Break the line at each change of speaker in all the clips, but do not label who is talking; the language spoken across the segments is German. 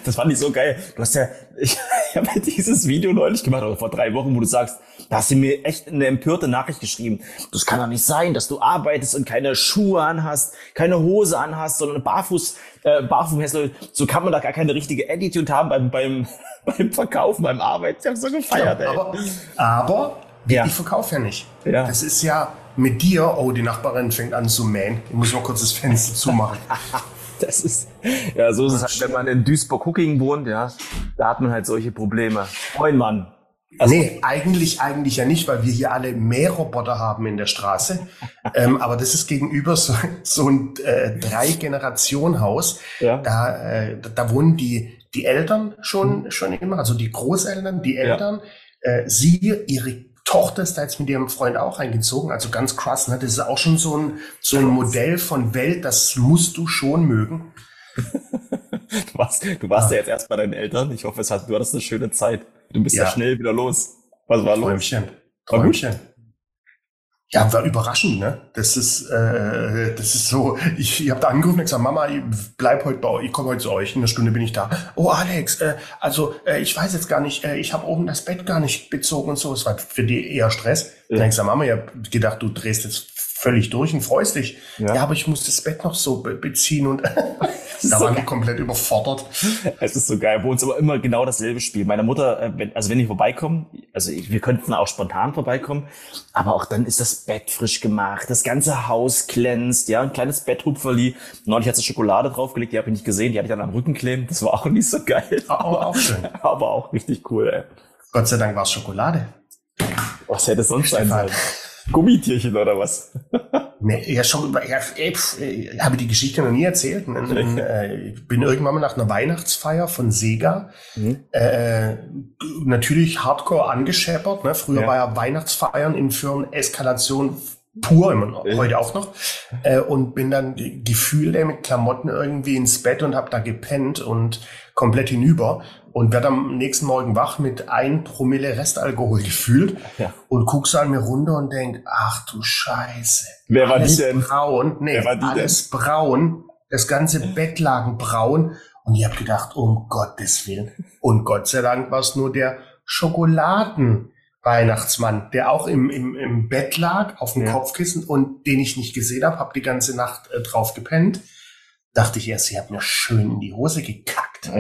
das fand ich so geil. Ich habe ja dieses Video neulich gemacht, oder vor 3 Wochen, wo du sagst, da hast du mir echt eine empörte Nachricht geschrieben. Das kann doch nicht sein, dass du arbeitest und keine Schuhe anhast, keine Hose anhast, sondern barfuß hast. So kann man da gar keine richtige Attitude haben beim Verkaufen, beim Arbeiten. Ich habe so gefeiert, ey.
Aber ich verkaufe ja nicht.
Ja.
Das ist ja mit dir, die Nachbarin fängt an zu mähen. Ich muss mal kurz das Fenster zumachen.
Das ist, ja, so ist es halt, wenn man in Duisburg-Huckingen wohnt, ja, da hat man halt solche Probleme. Moin, Mann.
Also, nee, eigentlich ja nicht, weil wir hier alle Mähroboter haben in der Straße. Aber das ist gegenüber so ein 3-Generationen-Haus. Ja. Da wohnen die Eltern schon immer, also die Großeltern, die Eltern, sie, ihre Tochter ist da jetzt mit ihrem Freund auch eingezogen, also ganz krass, ne? Das ist auch schon so ein Modell von Welt, das musst du schon mögen.
Du warst ja jetzt erst bei deinen Eltern. Ich hoffe, du hattest eine schöne Zeit. Du bist ja schnell wieder los. Was war los?
Träumchen. Ja, war überraschend, ne? Das ist so, ich hab da angerufen und gesagt, Mama, ich bleib heute bei euch, ich komme heute zu euch, in einer Stunde bin ich da. Oh, Alex, ich weiß jetzt gar nicht, ich habe oben das Bett gar nicht bezogen und so. Es war für die eher Stress. Ja. Dann hab ich gesagt, Mama, ich hab gedacht, du drehst jetzt völlig durch und freust dich. Ja, aber ich muss das Bett noch so beziehen und da waren die komplett überfordert.
Es ist so geil. Bei uns aber immer genau dasselbe Spiel. Meine Mutter, wenn ich vorbeikomme, wir könnten auch spontan vorbeikommen, aber auch dann ist das Bett frisch gemacht, das ganze Haus glänzt, ja, ein kleines Betthupferli. Neulich hat sie Schokolade draufgelegt, die habe ich nicht gesehen, die hatte ich dann am Rücken kleben. Das war auch nicht so geil.
Aber auch schön.
Aber auch richtig cool, ey.
Gott sei Dank war es Schokolade.
Was hätte es sonst sein sollen? Gummitierchen oder was?
Nee, ich habe die Geschichte noch nie erzählt. Ich bin irgendwann mal nach einer Weihnachtsfeier von Sega natürlich hardcore angescheppert. Ne? Früher war ja Weihnachtsfeiern in Firmen Eskalation pur, immer heute auch noch. Und bin dann gefühlt mit Klamotten irgendwie ins Bett und habe da gepennt und komplett hinüber. Und werde am nächsten Morgen wach mit 1 Promille Restalkohol gefühlt und guckst an mir runter und denk, ach du Scheiße.
Wer war die denn?
Braun. Nee, alles braun. Das ganze Bett lag braun. Und ich habe gedacht, um Gottes Willen. Und Gott sei Dank war es nur der Schokoladen-Weihnachtsmann, der auch im Bett lag, auf dem Kopfkissen und den ich nicht gesehen habe die ganze Nacht drauf gepennt. Dachte ich erst, sie hat mir schön in die Hose gekackt.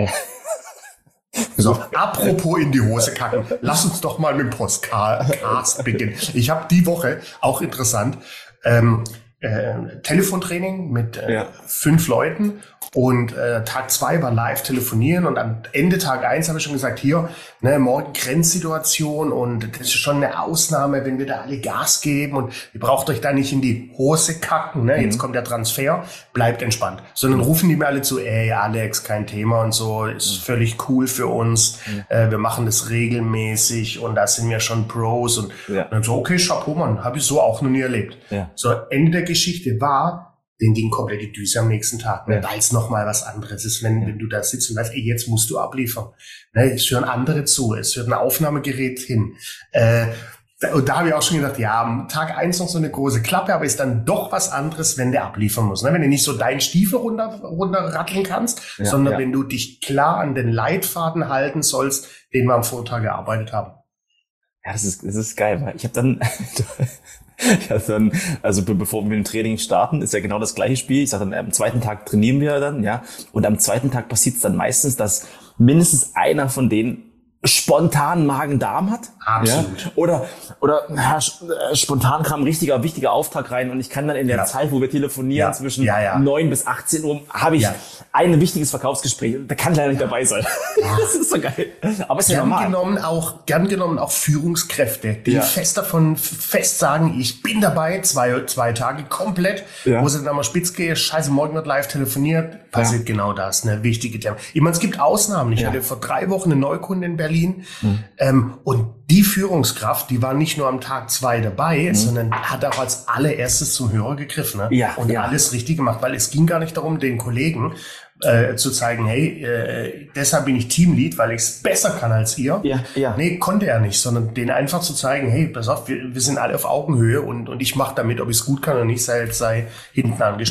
So, apropos in die Hose kacken, lass uns doch mal mit dem Podcast beginnen. Ich habe die Woche, auch interessant, Telefontraining mit 5 Leuten und Tag 2 war live telefonieren und am Ende Tag 1 habe ich schon gesagt, hier, ne, morgen Grenzsituation und das ist schon eine Ausnahme, wenn wir da alle Gas geben und ihr braucht euch da nicht in die Hose kacken, ne, jetzt kommt der Transfer, bleibt entspannt. Sondern rufen die mir alle zu, ey Alex, kein Thema und so, ist völlig cool für uns, wir machen das regelmäßig und da sind wir schon Pros und dann so, okay, Chapeau, Mann, habe ich so auch noch nie erlebt. Ja. So, Ende der Geschichte war, denen ging komplett die Düse am nächsten Tag, ne, weil es nochmal was anderes ist, wenn du da sitzt und weißt, ey, jetzt musst du abliefern. Ne, es hören andere zu, es hört ein Aufnahmegerät hin. Und da habe ich auch schon gedacht, ja, am Tag 1 noch so eine große Klappe, aber ist dann doch was anderes, wenn der abliefern muss. Ne? Wenn du nicht so deinen Stiefel runterratteln kannst, sondern wenn du dich klar an den Leitfaden halten sollst, den wir am Vortag gearbeitet haben.
Ja, das ist geil, weil ich habe dann... also bevor wir mit dem Training starten, ist ja genau das gleiche Spiel. Ich sage dann, am zweiten Tag trainieren wir dann, und am zweiten Tag passiert es dann meistens, dass mindestens einer von denen spontan Magen-Darm hat.
Absolut.
Ja? Oder spontan kam ein richtiger, wichtiger Auftrag rein und ich kann dann in der Zeit, wo wir telefonieren, zwischen 9 bis 18 Uhr, habe ich ein wichtiges Verkaufsgespräch. Da kann leider nicht dabei sein. Das ist so geil. Aber es ist ja normal.
Gern genommen auch Führungskräfte, die fest sagen, ich bin dabei, zwei Tage komplett, wo sie dann mal spitz gehen, scheiße, morgen wird live telefoniert, passiert genau das, ne, wichtige Themen. Ich meine, es gibt Ausnahmen. Ich hatte vor 3 Wochen eine Neukunde in Berlin, und die Führungskraft, die war nicht nur am Tag 2 dabei, sondern hat auch als allererstes zum Hörer gegriffen, ne? Und alles richtig gemacht, weil es ging gar nicht darum, den Kollegen zu zeigen, hey, deshalb bin ich Teamlead, weil ich es besser kann als ihr. Nee, konnte er nicht, sondern denen einfach zu zeigen, hey, pass auf, wir sind alle auf Augenhöhe und ich mache damit, ob ich es gut kann oder nicht, sei hinten angestellt.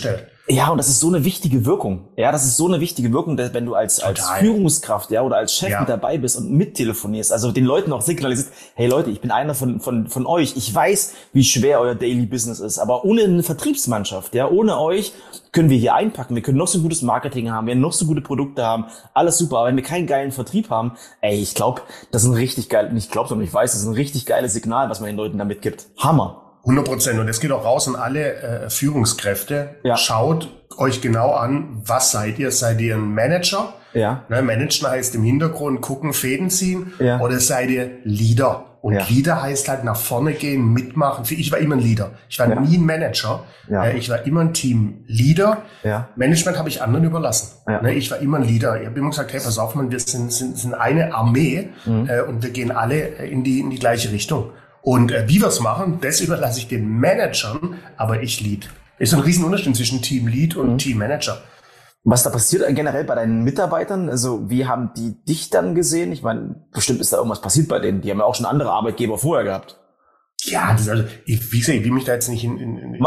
Ja, und das ist so eine wichtige Wirkung. Ja, das ist so eine wichtige Wirkung, dass wenn du als Führungskraft, ja, oder als Chef mit dabei bist und mittelefonierst, also den Leuten auch signalisierst, hey Leute, ich bin einer von euch. Ich weiß, wie schwer euer Daily Business ist, aber ohne eine Vertriebsmannschaft, ja, ohne euch können wir hier einpacken. Wir können noch so gutes Marketing haben, wir können noch so gute Produkte haben, alles super. Aber wenn wir keinen geilen Vertrieb haben, ich glaube, das ist ein richtig geil, nicht glaube, sondern ich weiß, das ist ein richtig geiles Signal, was man den Leuten damit gibt. Hammer.
100%. Und es geht auch raus an alle Führungskräfte. Ja. Schaut euch genau an, was seid ihr? Seid ihr ein Manager?
Ja.
Ne, Managen heißt im Hintergrund gucken, Fäden ziehen.
Ja.
Oder seid ihr Leader? Und Leader heißt halt nach vorne gehen, mitmachen. Ich war immer ein Leader. Ich war nie ein Manager. Ja. Ich war immer ein Teamleader.
Ja.
Management habe ich anderen überlassen.
Ja.
Ne, ich war immer ein Leader. Ich habe immer gesagt, hey, pass auf, man, wir sind eine Armee und wir gehen alle in die gleiche Richtung. Und wie wir es machen, das überlasse ich den Managern, aber ich lead. Ist ein Riesenunterschied zwischen Team Lead und Team Manager.
Was da passiert generell bei deinen Mitarbeitern? Also wie haben die dich dann gesehen? Ich meine, bestimmt ist da irgendwas passiert bei denen. Die haben ja auch schon andere Arbeitgeber vorher gehabt.
Ja, das ist also, wie gesagt, ich will mich da jetzt nicht in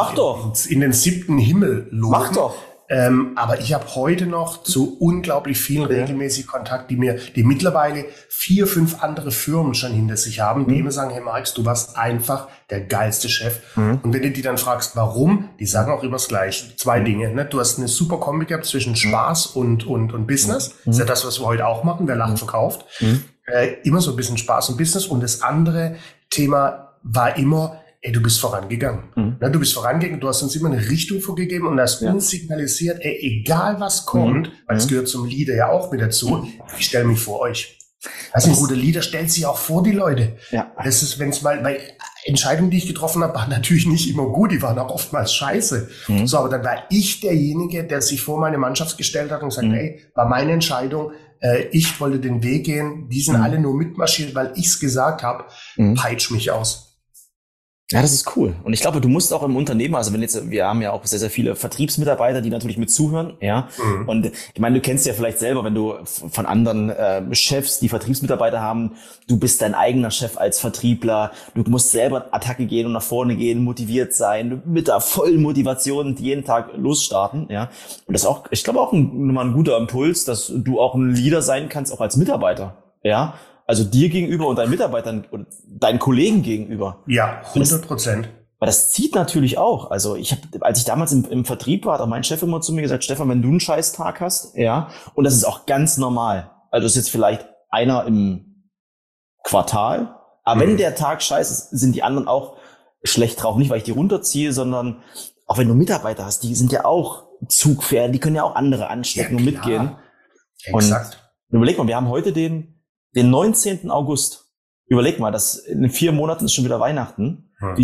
den 7. Himmel loben.
Mach doch.
Aber ich habe heute noch zu unglaublich vielen regelmäßig Kontakt, die mittlerweile 4, 5 andere Firmen schon hinter sich haben, die immer sagen, hey Marx, du warst einfach der geilste Chef. Und wenn du die dann fragst, warum, die sagen auch immer das Gleiche. 2 Dinge. Ne? Du hast eine super Kombi gehabt zwischen Spaß und Business. Das ist ja das, was wir heute auch machen. Wer lacht, verkauft. Immer so ein bisschen Spaß und Business. Und das andere Thema war immer, du bist vorangegangen. Du bist vorangegangen, du hast uns immer eine Richtung vorgegeben und hast uns signalisiert, egal was kommt, weil es gehört zum Leader ja auch mit dazu, ich stelle mich vor euch. Also ein guter Leader stellt sich auch vor die Leute. Ja. Das ist, wenn es mal, weil Entscheidungen, die ich getroffen habe, waren natürlich nicht immer gut, die waren auch oftmals scheiße. So, aber dann war ich derjenige, der sich vor meine Mannschaft gestellt hat und gesagt, war meine Entscheidung, ich wollte den Weg gehen, die sind alle nur mitmarschiert, weil ich es gesagt habe, peitsch mich aus.
Ja, das ist cool. Und ich glaube, du musst auch im Unternehmen, also wir haben ja auch sehr, sehr viele Vertriebsmitarbeiter, die natürlich mit zuhören, ja. Und ich meine, du kennst ja vielleicht selber, wenn du von anderen Chefs, die Vertriebsmitarbeiter haben, du bist dein eigener Chef als Vertriebler, du musst selber Attacke gehen und nach vorne gehen, motiviert sein, mit der vollen Motivation jeden Tag losstarten, ja. Und das ist auch, ich glaube, auch nochmal ein guter Impuls, dass du auch ein Leader sein kannst, auch als Mitarbeiter, ja. Also dir gegenüber und deinen Mitarbeitern und deinen Kollegen gegenüber.
Ja, 100%.
Weil das zieht natürlich auch. Also als ich damals im Vertrieb war, hat auch mein Chef immer zu mir gesagt, Stefan, wenn du einen scheiß Tag hast, ja, und das ist auch ganz normal. Also das ist jetzt vielleicht einer im Quartal, aber wenn der Tag scheiße ist, sind die anderen auch schlecht drauf. Nicht, weil ich die runterziehe, sondern auch wenn du Mitarbeiter hast, die sind ja auch Zugpferde, die können ja auch andere anstecken und mitgehen.
Exakt.
Und überleg mal, wir haben heute den 19. August. Überleg mal, in 4 Monaten ist schon wieder Weihnachten. Die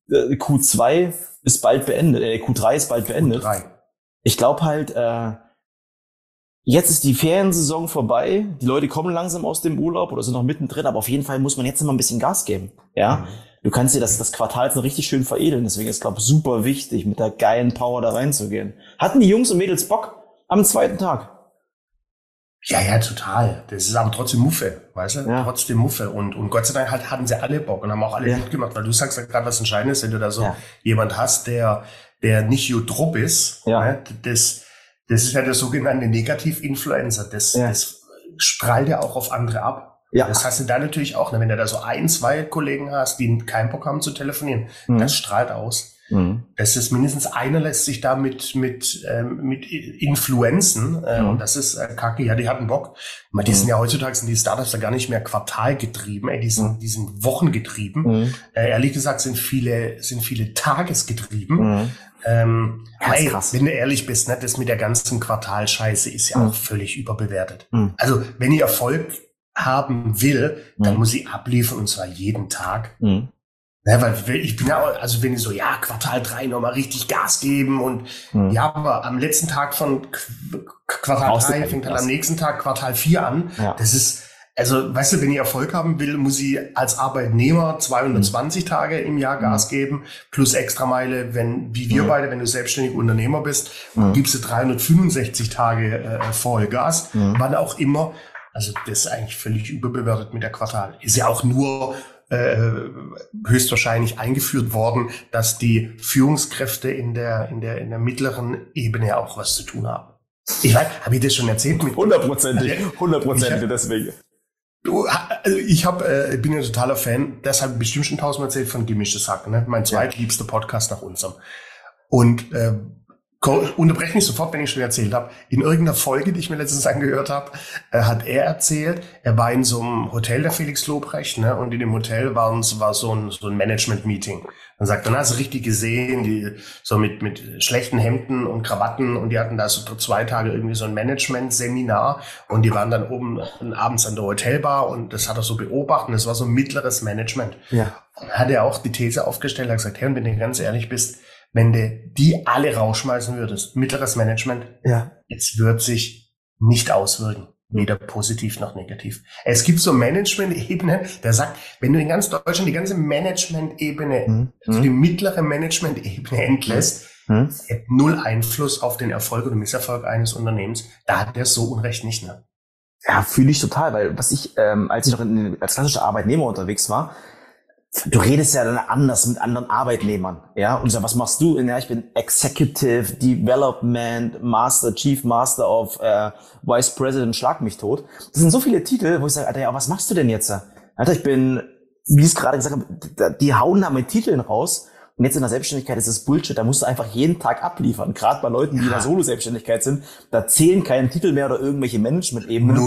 Q2 ist bald beendet, Q3 ist bald beendet.
Q3.
Ich glaube halt, jetzt ist die Feriensaison vorbei. Die Leute kommen langsam aus dem Urlaub oder sind noch mittendrin, aber auf jeden Fall muss man jetzt immer ein bisschen Gas geben. Ja, du kannst dir das Quartal jetzt noch richtig schön veredeln. Deswegen ist, glaube ich, super wichtig, mit der geilen Power da reinzugehen. Hatten die Jungs und Mädels Bock am 2. Tag?
Ja, total. Das ist aber trotzdem Muffe, weißt du? Ja. Trotzdem Muffe. Und Gott sei Dank hatten sie alle Bock und haben auch alle mitgemacht, weil du sagst ja gerade was Entscheidendes, wenn du da so jemand hast, der nicht Jutrop ist, ne? Das ist ja der sogenannte Negativ-Influencer. Das strahlt ja auch auf andere ab. Ja. Das hast du da natürlich auch, ne? Wenn du da so 1, 2 Kollegen hast, die keinen Bock haben zu telefonieren, das strahlt aus. Das ist mindestens einer lässt sich da mit Influenzen und das ist kacke. Ja, die hatten Bock. Die sind ja heutzutage sind die Startups ja gar nicht mehr quartalgetrieben, die sind wochengetrieben. Ehrlich gesagt sind viele tagesgetrieben. Krass. Wenn du ehrlich bist, ne, das mit der ganzen Quartalscheiße ist ja auch völlig überbewertet. Also wenn ich Erfolg haben will, dann muss ich abliefern und zwar jeden Tag. Ja, weil ich bin ja, also wenn ich so, Quartal 3 nochmal richtig Gas geben und aber am letzten Tag von Quartal 3 fängt dann am nächsten Tag Quartal 4 an. Ja. Das ist, also weißt du, wenn ich Erfolg haben will, muss ich als Arbeitnehmer 220 Tage im Jahr Gas geben, plus Extrameile, wie wir beide, wenn du selbstständig Unternehmer bist, gibst du 365 Tage Vollgas, wann auch immer. Also das ist eigentlich völlig überbewertet mit der Quartal. Ist ja auch nur höchstwahrscheinlich eingeführt worden, dass die Führungskräfte in der mittleren Ebene auch was zu tun haben. Ich weiß, habe ich das schon erzählt?
100%, deswegen.
Ich bin ja totaler Fan, das habe ich bestimmt schon 1000-mal erzählt von Gemischtes Hack, ne? Mein zweitliebster Podcast nach unserem. Und unterbreche mich sofort, wenn ich schon erzählt habe. In irgendeiner Folge, die ich mir letztens angehört habe, hat er erzählt, er war in so einem Hotel, der Felix Lobrecht, ne? Und in dem Hotel war so ein Management-Meeting. Dann sagt er, dann hast du richtig gesehen, die so mit schlechten Hemden und Krawatten, und die hatten da so 2 Tage irgendwie so ein Management-Seminar, und die waren dann oben abends an der Hotelbar, und das hat er so beobachtet, und das war so mittleres Management.
Ja.
Und dann hat er auch die These aufgestellt, hat gesagt, hey, und wenn du ganz ehrlich bist, wenn du die alle rausschmeißen würdest, mittleres Management, es wird sich nicht auswirken. Weder positiv noch negativ. Es gibt so Management-Ebenen, der sagt, wenn du in ganz Deutschland die ganze Management-Ebene, also die mittlere Management-Ebene entlässt, hat null Einfluss auf den Erfolg oder Misserfolg eines Unternehmens. Da hat der so Unrecht nicht, ne?
Ja, fühle ich total, weil als ich noch als klassischer Arbeitnehmer unterwegs war, du redest ja dann anders mit anderen Arbeitnehmern, ja, und so, was machst du? Ja, ich bin Executive Development Master, Chief Master of Vice President, schlag mich tot. Das sind so viele Titel, wo ich sage, Alter, ja, was machst du denn jetzt? Alter, ich bin, wie ich es gerade gesagt habe, die hauen da mit Titeln raus, und jetzt in der Selbstständigkeit ist das Bullshit, da musst du einfach jeden Tag abliefern. Gerade bei Leuten, die in der Solo-Selbstständigkeit sind, da zählen keine Titel mehr oder irgendwelche Management-Ebenen.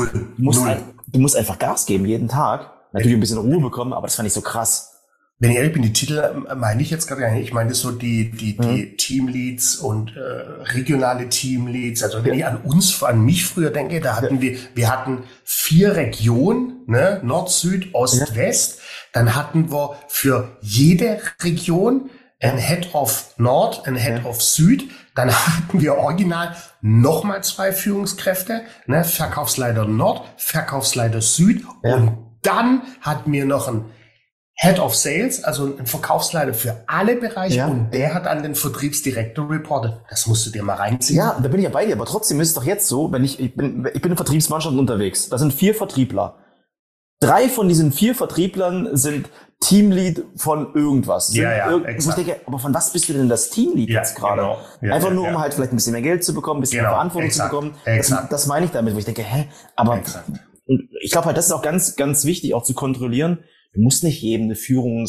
Du musst einfach Gas geben, jeden Tag. Natürlich ein bisschen Ruhe bekommen, aber das fand ich so krass.
Wenn ich ehrlich bin, die Titel meine ich jetzt gerade gar nicht. Ich meine so die Teamleads und regionale Teamleads. Also wenn ich an mich früher denke, da hatten wir hatten 4 Regionen, ne, Nord, Süd, Ost, West. Dann hatten wir für jede Region ein Head of Nord, ein Head of Süd. Dann hatten wir original nochmal 2 Führungskräfte, ne, Verkaufsleiter Nord, Verkaufsleiter Süd. Und dann hatten wir noch ein Head of Sales, also ein Verkaufsleiter für alle Bereiche, und der hat an den Vertriebsdirektor reportet. Das musst du dir mal reinziehen.
Ja, da bin ich ja bei dir, aber trotzdem ist es doch jetzt so, wenn ich bin in Vertriebsmannschaft unterwegs, da sind 4 Vertriebler. 3 von diesen 4 Vertrieblern sind Teamlead von irgendwas.
Exakt.
Ich denke, aber von was bist du denn das Teamlead jetzt gerade?
Genau.
Einfach nur, um halt vielleicht ein bisschen mehr Geld zu bekommen, ein bisschen mehr Verantwortung zu bekommen. Das meine ich damit, wo ich denke, aber ich glaube halt, das ist auch ganz, ganz wichtig, auch zu kontrollieren. Du musst nicht jedem eine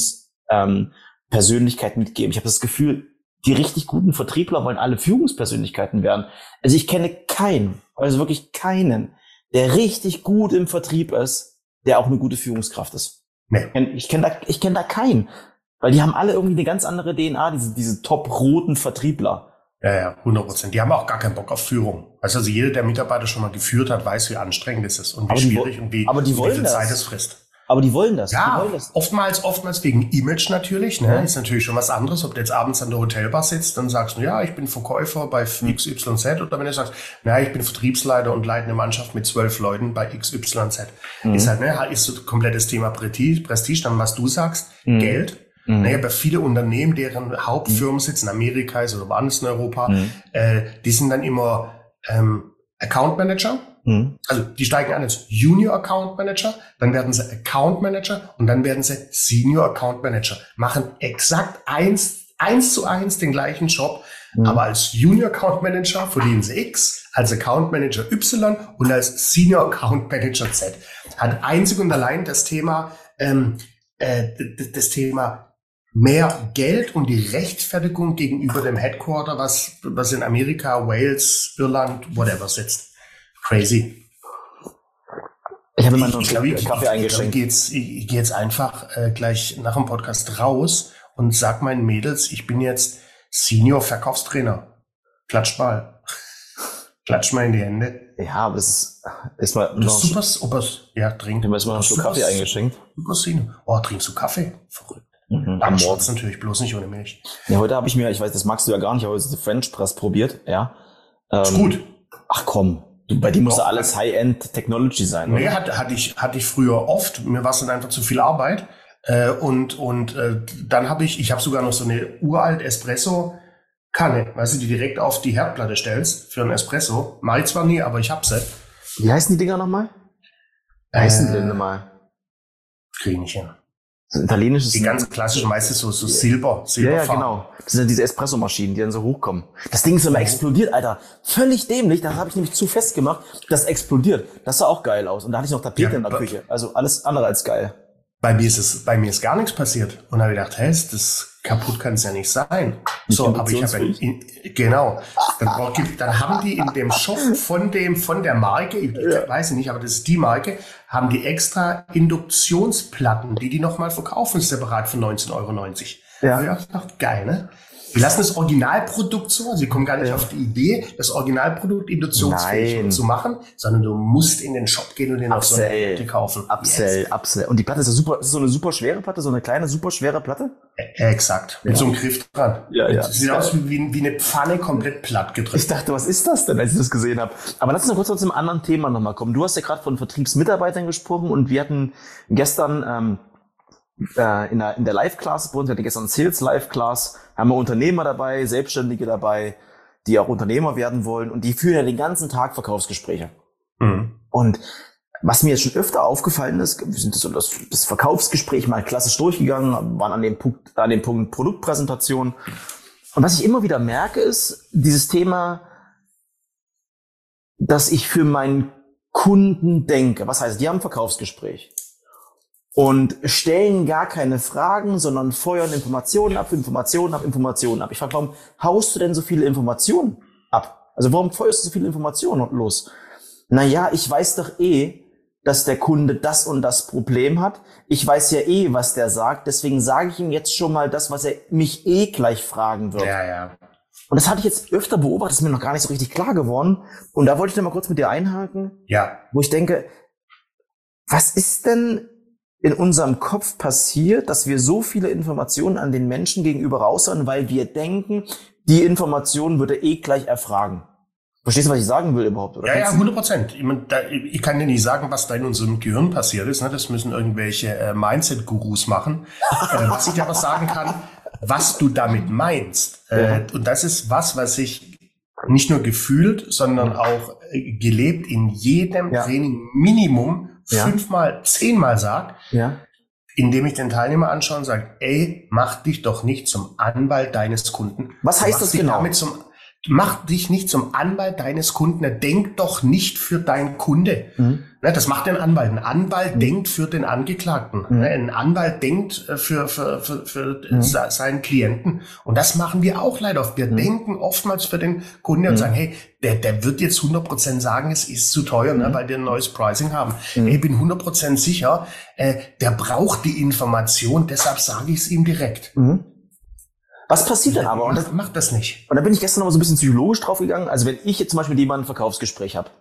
Führungspersönlichkeit mitgeben. Ich habe das Gefühl, die richtig guten Vertriebler wollen alle Führungspersönlichkeiten werden. Also ich kenne keinen, also wirklich keinen, der richtig gut im Vertrieb ist, der auch eine gute Führungskraft ist.
Nee.
Ich kenn da keinen, weil die haben alle irgendwie eine ganz andere DNA, diese top-roten Vertriebler.
Ja, 100%. Die haben auch gar keinen Bock auf Führung. Also jeder, der Mitarbeiter schon mal geführt hat, weiß, wie anstrengend es ist und wie schwierig und wie viel Zeit es frisst.
Aber die wollen das.
Ja,
die wollen das.
Oftmals wegen Image natürlich, ne? Ist natürlich schon was anderes, ob du jetzt abends an der Hotelbar sitzt, dann sagst du, ja, ich bin Verkäufer bei XYZ, oder wenn du sagst, na, ich bin Vertriebsleiter und leite eine Mannschaft mit 12 Leuten bei XYZ. Ist halt, ne, ist so komplettes Thema Prestige, dann was du sagst, Geld. Naja, bei viele Unternehmen, deren Hauptfirmensitz in Amerika ist oder woanders in Europa, die sind dann immer Account Manager. Also die steigen an als Junior Account Manager, dann werden sie Account Manager und dann werden sie Senior Account Manager. Machen exakt eins zu eins den gleichen Job, aber als Junior Account Manager verdienen sie X, als Account Manager Y und als Senior Account Manager Z. Hat einzig und allein das Thema mehr Geld und die Rechtfertigung gegenüber dem Headquarter, was in Amerika, Wales, Irland, whatever sitzt. Crazy.
Ich habe immer noch einen Kaffee eingeschenkt.
Ich gehe jetzt einfach gleich nach dem Podcast raus und sag meinen Mädels, ich bin jetzt Senior Verkaufstrainer. Klatsch mal. Klatsch mal in die Hände.
Ja, aber das ist mal
noch super. Ja, trink.
Ich habe erstmal noch einen Schluck Kaffee eingeschenkt.
Super Senior. Oh, trinkst du Kaffee? Verrückt. Am Morgen natürlich, bloß nicht ohne Milch.
Ja, heute habe ich mir, ich weiß, das magst du ja gar nicht, aber heute French Press probiert, ja.
Ist gut.
Ach komm. Bei dir muss ja alles High-End Technology sein, oder?
Nee, hatte ich früher oft. Mir war es dann einfach zu viel Arbeit. Dann habe ich habe sogar noch so eine uralt Espresso-Kanne, weißt du, die direkt auf die Herdplatte stellst für einen Espresso. Mach ich zwar nie, aber ich hab sie.
Wie heißen die Dinger nochmal? Wie heißen die denn nochmal?
Krieg ich nicht hin.
So italienisches.
Die ganz klassischen, meistens so Silberfarben.
Ja, genau. Das sind diese Espressomaschinen, die dann so hochkommen. Das Ding ist immer explodiert, Alter. Völlig dämlich. Da habe ich nämlich zu fest gemacht. Das explodiert. Das sah auch geil aus. Und da hatte ich noch Tapete in der Küche. Also alles andere als geil.
Bei mir ist gar nichts passiert. Und da habe ich gedacht, hey, das kaputt kann es ja nicht sein. So, aber ich habe genau. Dann haben die in dem Shop von der Marke, ich weiß nicht, aber das ist die Marke, haben die extra Induktionsplatten, die nochmal verkaufen, separat für 19,90 €.
Ja.
Ja, das ist geil, ne? Wir lassen das Originalprodukt so, sie kommen gar nicht auf die Idee, das Originalprodukt induktionsfähig zu machen, sondern du musst in den Shop gehen und den auf so eine Platte kaufen.
Upsell. Und die Platte ist ja super, ist so eine super schwere Platte, so eine kleine, super schwere Platte?
Exakt. Mit so einem Griff dran.
Ja.
Das sieht aus wie eine Pfanne komplett platt gedrückt.
Ich dachte, was ist das denn, als ich das gesehen habe? Aber lass uns noch kurz zu einem anderen Thema nochmal kommen. Du hast ja gerade von Vertriebsmitarbeitern gesprochen und wir hatten gestern in der Live-Class, wir hatten gestern Sales Live-Class, haben wir Unternehmer dabei, Selbstständige dabei, die auch Unternehmer werden wollen und die führen ja den ganzen Tag Verkaufsgespräche. Mhm. Und was mir jetzt schon öfter aufgefallen ist, wir sind das Verkaufsgespräch mal klassisch durchgegangen, waren an dem Punkt Produktpräsentation. Und was ich immer wieder merke, ist dieses Thema, dass ich für meinen Kunden denke. Was heißt, die haben ein Verkaufsgespräch und stellen gar keine Fragen, sondern feuern Informationen ab. Ich frage, warum haust du denn so viele Informationen ab? Also warum feuerst du so viele Informationen los? Naja, ich weiß doch dass der Kunde das und das Problem hat. Ich weiß ja was der sagt. Deswegen sage ich ihm jetzt schon mal das, was er mich gleich fragen wird.
Ja.
Und das hatte ich jetzt öfter beobachtet, ist mir noch gar nicht so richtig klar geworden. Und da wollte ich dann mal kurz mit dir einhaken.
Ja.
Wo ich denke, was ist denn in unserem Kopf passiert, dass wir so viele Informationen an den Menschen gegenüber raushauen, weil wir denken, die Informationen würde gleich erfragen. Verstehst du, was ich sagen will überhaupt? Oder
ja, 100%. Ich kann dir nicht sagen, was da in unserem Gehirn passiert ist. Ne? Das müssen irgendwelche Mindset-Gurus machen. Was ich aber sagen kann, was du damit meinst. Und das ist was ich nicht nur gefühlt, sondern auch gelebt in jedem Training Minimum 5-mal, 10-mal sag, indem ich den Teilnehmer anschaue und sage, mach dich doch nicht zum Anwalt deines Kunden.
Was heißt das genau?
Mach dich nicht zum Anwalt deines Kunden. Denk doch nicht für deinen Kunde. Mhm. Das macht ein Anwalt. Ein Anwalt denkt für den Angeklagten. Mhm. Ein Anwalt denkt für seinen Klienten. Und das machen wir auch leider oft. Wir denken oftmals für den Kunden und sagen, hey, der wird jetzt 100% sagen, es ist zu teuer, weil wir ein neues Pricing haben. Hey, ich bin 100% sicher, der braucht die Information, deshalb sage ich es ihm direkt. Mhm.
Was passiert denn aber?
Macht das nicht.
Und da bin ich gestern noch mal so ein bisschen psychologisch drauf gegangen. Also wenn ich jetzt zum Beispiel mit jemandem ein Verkaufsgespräch habe,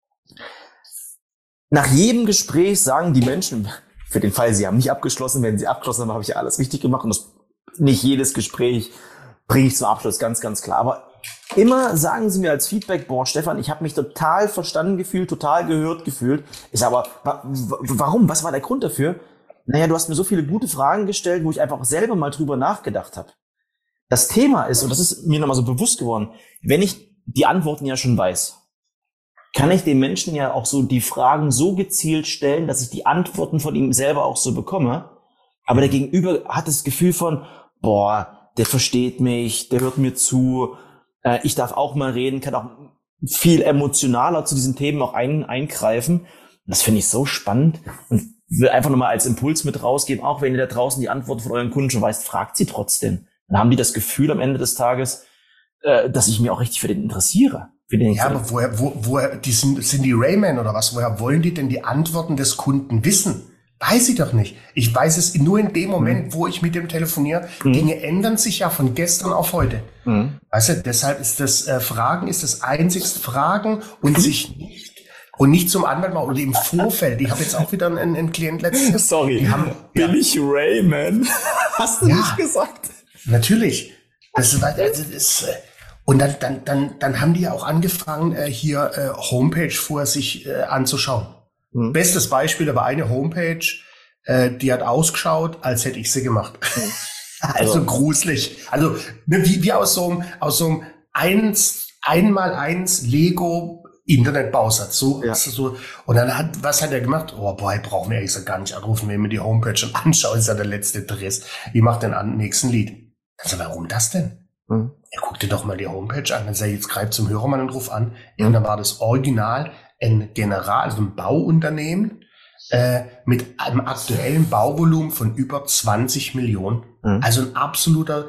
nach jedem Gespräch sagen die Menschen, für den Fall, sie haben nicht abgeschlossen, wenn sie abgeschlossen haben, habe ich ja alles richtig gemacht. Und nicht jedes Gespräch bringe ich zum Abschluss, ganz, ganz klar. Aber immer sagen sie mir als Feedback, Stefan, ich habe mich total verstanden gefühlt, total gehört gefühlt. Ich sage aber, warum? Was war der Grund dafür? Naja, du hast mir so viele gute Fragen gestellt, wo ich einfach selber mal drüber nachgedacht habe. Das Thema ist, und das ist mir nochmal so bewusst geworden, wenn ich die Antworten ja schon weiß, kann ich den Menschen ja auch so die Fragen so gezielt stellen, dass ich die Antworten von ihm selber auch so bekomme. Aber der Gegenüber hat das Gefühl von, der versteht mich, der hört mir zu, ich darf auch mal reden, kann auch viel emotionaler zu diesen Themen auch eingreifen. Und das finde ich so spannend und will einfach nochmal als Impuls mit rausgeben, auch wenn ihr da draußen die Antworten von euren Kunden schon weißt, fragt sie trotzdem. Dann haben die das Gefühl am Ende des Tages, dass ich mich auch richtig für den interessiere.
Aber woher sind die Rayman oder was? Woher wollen die denn die Antworten des Kunden wissen? Weiß ich doch nicht. Ich weiß es nur in dem Moment, wo ich mit dem telefoniere. Dinge ändern sich ja von gestern auf heute. Weißt du, deshalb ist das Fragen ist das einzigste Fragen und sich nicht zum Anwalt machen oder im Vorfeld. Ich habe jetzt auch wieder einen Klient letztens.
Sorry, billig Rayman. Hast du nicht gesagt?
Natürlich. Und dann haben die ja auch angefangen, hier Homepage vorher sich anzuschauen. Bestes Beispiel, aber eine Homepage, die hat ausgeschaut, als hätte ich sie gemacht. Also gruselig. Also wie aus so einem 1x1 Lego Internetbausatz.
Ja.
So. Und dann was hat er gemacht? Oh, boah, brauchen wir ehrlich gesagt gar nicht anrufen, wenn wir die Homepage schon anschauen, ist ja der letzte Dress. Wie macht denn am nächsten Lied? Also, warum das denn? Er guck dir doch mal die Homepage an. Dann sag ich, jetzt greift zum Hörermann und ruf an. Ja, und dann war das Original also ein Bauunternehmen, mit einem aktuellen Bauvolumen von über 20 Millionen. Also ein absoluter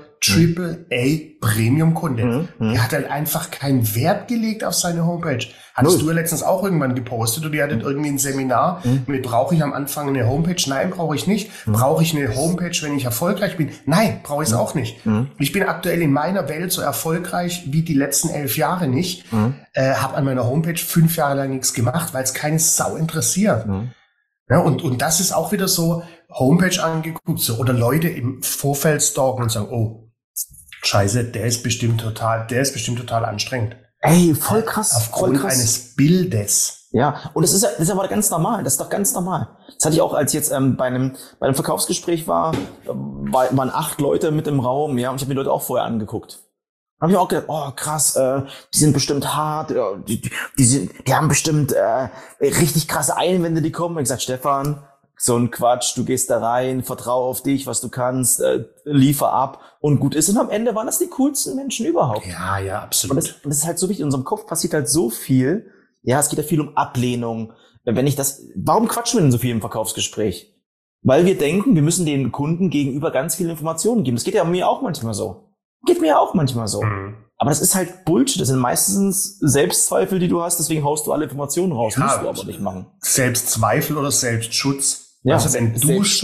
Triple-A-Premium-Kunde. Der hat halt einfach keinen Wert gelegt auf seine Homepage. Hattest du ja letztens auch irgendwann gepostet und ihr hattet irgendwie ein Seminar mit, brauche ich am Anfang eine Homepage? Nein, brauche ich nicht. Brauche ich eine Homepage, wenn ich erfolgreich bin? Nein, brauche ich es auch nicht. Ich bin aktuell in meiner Welt so erfolgreich wie die letzten 11 Jahre nicht. Habe an meiner Homepage 5 Jahre lang nichts gemacht, weil es keine Sau interessiert. Ja, und das ist auch wieder so, Homepage angeguckt, so, oder Leute im Vorfeld stalken und sagen, oh, scheiße, der ist bestimmt total anstrengend.
Ey, voll krass.
Aufgrund eines Bildes.
Ja, und das ist aber ganz normal, das ist doch ganz normal. Das hatte ich auch, als ich jetzt bei einem Verkaufsgespräch waren 8 Leute mit im Raum, ja, und ich habe mir die Leute auch vorher angeguckt. Habe ich auch gedacht, oh krass, die sind bestimmt hart, die haben bestimmt richtig krasse Einwände, die kommen. Ich gesagt, Stefan, so ein Quatsch, du gehst da rein, vertraue auf dich, was du kannst, liefer ab und gut ist. Und am Ende waren das die coolsten Menschen überhaupt.
Ja, absolut.
Und das ist halt so wichtig, in unserem Kopf passiert halt so viel. Ja, es geht ja viel um Ablehnung. Warum quatschen wir denn so viel im Verkaufsgespräch? Weil wir denken, wir müssen den Kunden gegenüber ganz viele Informationen geben. Das geht ja mir auch manchmal so. Aber das ist halt Bullshit. Das sind meistens Selbstzweifel, die du hast. Deswegen haust du alle Informationen raus.
Ja,
musst du aber nicht machen.
Selbstzweifel oder Selbstschutz.
Ja,
also wenn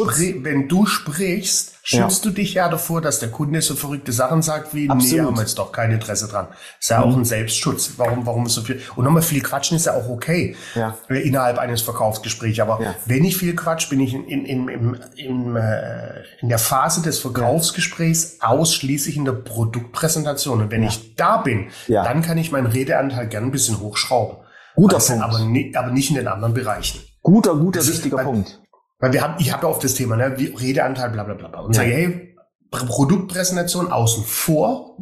du sprichst, schützt du dich ja davor, dass der Kunde so verrückte Sachen sagt wie,
Absolut.
Nee, haben wir jetzt doch kein Interesse dran. Ist ja auch ein Selbstschutz. Warum so viel? Und nochmal viel quatschen ist ja auch okay.
Ja.
Innerhalb eines Verkaufsgesprächs. Aber wenn ich viel quatsch, bin ich in der Phase des Verkaufsgesprächs ausschließlich in der Produktpräsentation. Und wenn ich da bin, dann kann ich meinen Redeanteil gern ein bisschen hochschrauben.
Guter Punkt.
Aber nicht in den anderen Bereichen.
Guter, wichtiger Punkt.
Weil ich habe ja oft das Thema, ne, wie Redeanteil, bla bla bla. Und sage, hey, Produktpräsentation außen vor,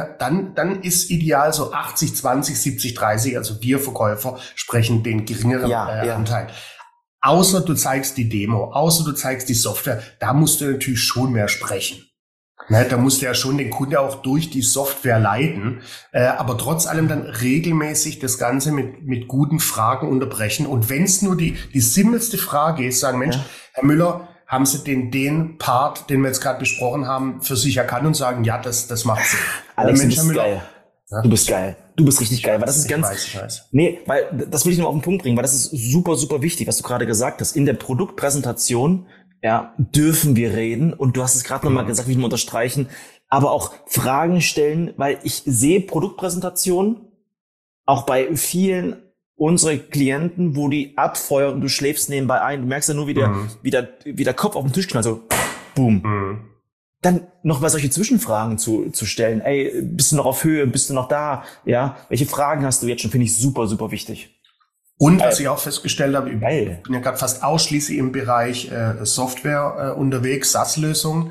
dann ist ideal so 80, 20, 70, 30, also wir Verkäufer sprechen den geringeren Anteil. Außer du zeigst die Demo, außer du zeigst die Software, da musst du natürlich schon mehr sprechen. Ne, da musst du ja schon den Kunde auch durch die Software leiten, aber trotz allem dann regelmäßig das Ganze mit guten Fragen unterbrechen. Und wenn es nur die simpelste Frage ist, sagen, Mensch, Herr Müller, haben Sie den Part, den wir jetzt gerade besprochen haben, für sich erkannt und sagen, ja, das macht Sinn.
Alex,
Mensch,
du bist geil. Ja? Du bist geil. Du bist richtig geil. Weil das ist
ich weiß.
Nee, weil das will ich nur auf den Punkt bringen, weil das ist super, super wichtig, was du gerade gesagt hast. In der Produktpräsentation dürfen wir reden, und du hast es gerade nochmal gesagt, will ich mal unterstreichen, aber auch Fragen stellen, weil ich sehe Produktpräsentationen auch bei vielen unserer Klienten, wo die abfeuern und du schläfst nebenbei ein, du merkst ja nur, wie der Kopf auf den Tisch knallt, so boom. Dann noch mal solche Zwischenfragen zu stellen. Ey, bist du noch auf Höhe, bist du noch da? Ja, welche Fragen hast du jetzt schon, finde ich super, super wichtig.
Und was ich auch festgestellt habe, ich bin ja gerade fast ausschließlich im Bereich Software unterwegs, SaaS-Lösungen.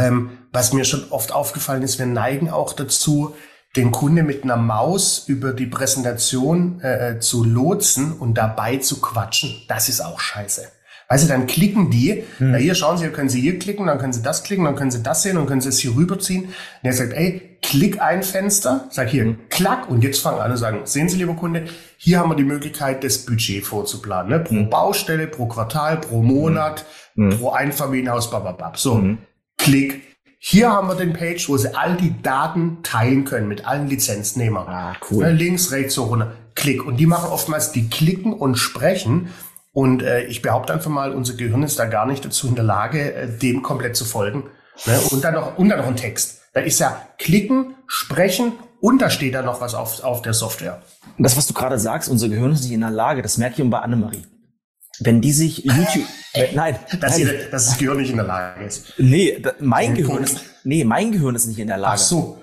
Was mir schon oft aufgefallen ist, wir neigen auch dazu, den Kunde mit einer Maus über die Präsentation zu lotsen und dabei zu quatschen. Das ist auch scheiße. Weißt du, dann klicken die, hier schauen Sie, können Sie hier klicken, dann können Sie das klicken, dann können Sie das sehen und können Sie es hier rüberziehen. Und er sagt, ey, klick ein Fenster, sag hier, klack, und jetzt fangen an und sagen, sehen Sie, lieber Kunde, hier haben wir die Möglichkeit, das Budget vorzuplanen, ne? Pro Baustelle, pro Quartal, pro Monat, pro Einfamilienhaus, bababab. So, klick. Hier haben wir den Page, wo Sie all die Daten teilen können mit allen Lizenznehmern.
Cool.
Ne, links, rechts, so runter. Klick. Und die machen oftmals, die klicken und sprechen. Und ich behaupte einfach mal, unser Gehirn ist da gar nicht dazu in der Lage, dem komplett zu folgen. Ne? Und dann noch ein Text. Da ist ja klicken, sprechen und da steht da noch was auf der Software.
Und das, was du gerade sagst, unser Gehirn ist nicht in der Lage, das merke ich bei Annemarie. Wenn die sich YouTube...
dass das Gehirn nicht in der Lage ist.
Mein Gehirn ist nicht in der Lage.
Ach so.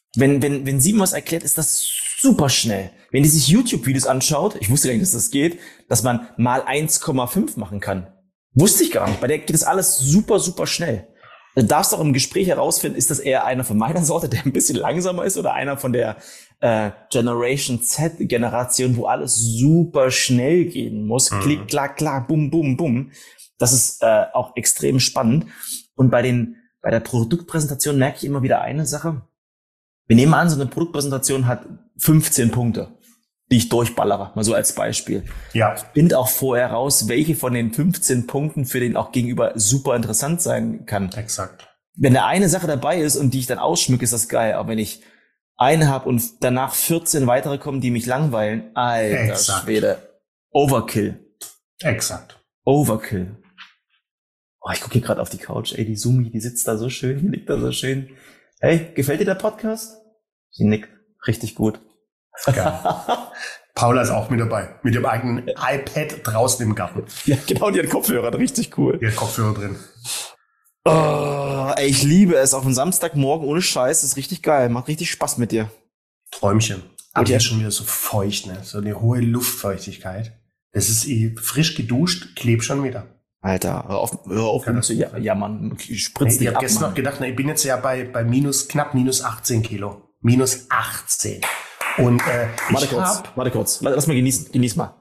Wenn sie mir was erklärt, ist das super schnell. Wenn die sich YouTube-Videos anschaut, ich wusste gar nicht, dass das geht, dass man mal 1,5 machen kann. Wusste ich gar nicht. Bei der geht das alles super, super schnell. Du darfst auch im Gespräch herausfinden, ist das eher einer von meiner Sorte, der ein bisschen langsamer ist, oder einer von der Generation Z-Generation, wo alles super schnell gehen muss. Klick, klack, klack, bum, bum, bum. Das ist auch extrem spannend. Und bei der Produktpräsentation merke ich immer wieder eine Sache. Wir nehmen an, so eine Produktpräsentation hat 15 Punkte, die ich durchballere, mal so als Beispiel.
Ja.
Find auch vorher raus, welche von den 15 Punkten für den auch gegenüber super interessant sein kann.
Exakt.
Wenn da eine Sache dabei ist und die ich dann ausschmücke, ist das geil. Aber wenn ich eine habe und danach 14 weitere kommen, die mich langweilen, alter Schwede. Overkill.
Exakt.
Overkill. Oh, ich gucke hier gerade auf die Couch. Ey, die Sumi, die sitzt da so schön, die liegt da so schön. Hey, gefällt dir der Podcast? Sie nickt. Richtig gut.
Geil. Paula ist auch mit dabei. Mit dem eigenen iPad draußen im Garten.
Ja, genau, die hat Kopfhörer. Richtig cool.
Die hat Kopfhörer drin.
Oh, ey, ich liebe es. Auf einen Samstagmorgen ohne Scheiß. Das ist richtig geil. Macht richtig Spaß mit dir.
Träumchen. Aber jetzt schon wieder so feucht, ne? So eine hohe Luftfeuchtigkeit. Das ist frisch geduscht, klebt schon wieder.
Alter, hör auf ja, Mann, spritzt
Ich habe gestern noch gedacht, ich bin jetzt ja bei knapp minus 18 Kilo. Minus 18. Und
warte kurz. Lass mal genießen. Genieß mal.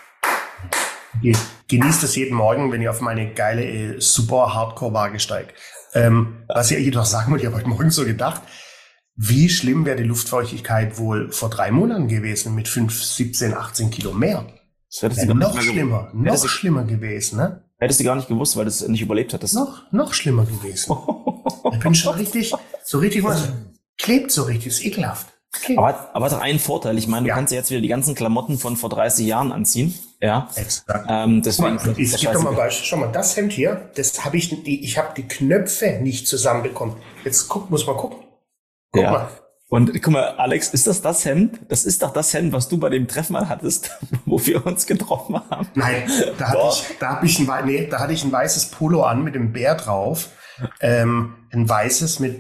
Genießt es jeden Morgen, wenn ich auf meine geile, super Hardcore-Waage steige. Was ich jedoch sagen wollte, ich habe heute Morgen so gedacht, wie schlimm wäre die Luftfeuchtigkeit wohl vor 3 Monaten gewesen mit 5, 17, 18 Kilo mehr?
Das wäre
noch schlimmer gewesen, ne?
Hättest du gar nicht gewusst, weil du es nicht überlebt hattest.
Noch schlimmer gewesen. Ich bin schon so richtig, klebt so richtig, ist ekelhaft.
Aber hat doch einen Vorteil. Ich meine, du kannst ja jetzt wieder die ganzen Klamotten von vor 30 Jahren anziehen. Ja.
Exakt.
Deswegen
ich gebe doch mal ein Beispiel. Schau mal, das Hemd hier, das habe ich habe die Knöpfe nicht zusammenbekommen. Jetzt muss man gucken. Guck mal.
Und guck mal, Alex, ist das Hemd? Das ist doch das Hemd, was du bei dem Treffen mal hattest, wo wir uns getroffen haben.
Nein, da hatte ich ein weißes Polo an mit dem Bär drauf. Ein weißes mit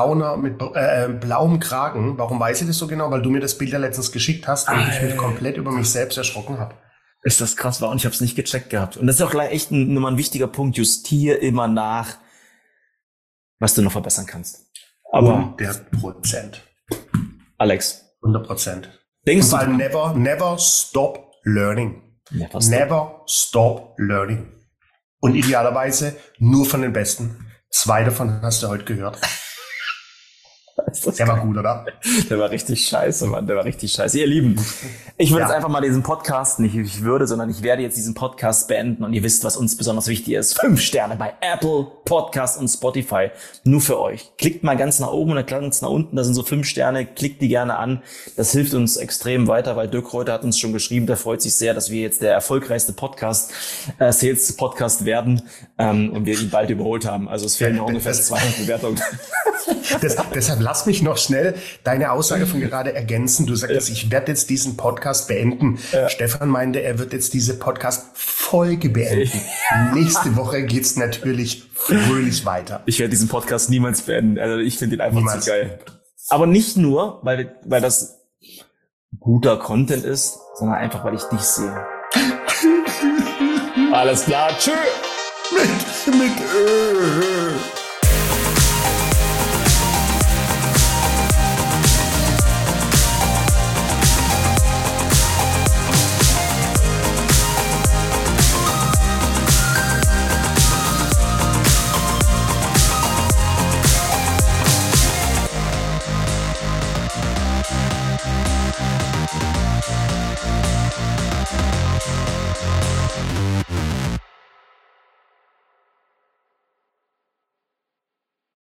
blauem Kragen. Warum weiß ich das so genau? Weil du mir das Bild ja letztens geschickt hast und ich mich komplett über mich selbst erschrocken habe.
Ist das krass war und ich habe es nicht gecheckt gehabt. Und das ist auch gleich echt nochmal ein wichtiger Punkt. Justier immer nach, was du noch verbessern kannst. Aber
100%.
Alex.
100%.
Denkst du?
Never stop learning. Never stop learning. Und idealerweise nur von den Besten. 2 davon hast du heute gehört. Der war gut, oder?
Der war richtig scheiße, Mann. Der war richtig scheiße. Ihr Lieben, ich würde jetzt einfach mal diesen Podcast, nicht ich würde, sondern ich werde jetzt diesen Podcast beenden und ihr wisst, was uns besonders wichtig ist. 5 Sterne bei Apple Podcast und Spotify. Nur für euch. Klickt mal ganz nach oben oder ganz nach unten. Da sind so 5 Sterne. Klickt die gerne an. Das hilft uns extrem weiter, weil Dirk Reuter hat uns schon geschrieben. Der freut sich sehr, dass wir jetzt der erfolgreichste Sales Podcast werden und wir ihn bald überholt haben. Also es fehlen noch ungefähr 200 Bewertungen.
Deshalb lass mich noch schnell deine Aussage von gerade ergänzen. Du sagtest, ich werde jetzt diesen Podcast beenden. Ja. Stefan meinte, er wird jetzt diese Podcast-Folge beenden. Nächste Woche geht's natürlich fröhlich weiter.
Ich werde diesen Podcast niemals beenden. Also ich finde ihn einfach zu geil. Aber nicht nur, weil das guter Content ist, sondern einfach, weil ich dich sehe. Alles klar, tschö!
Mit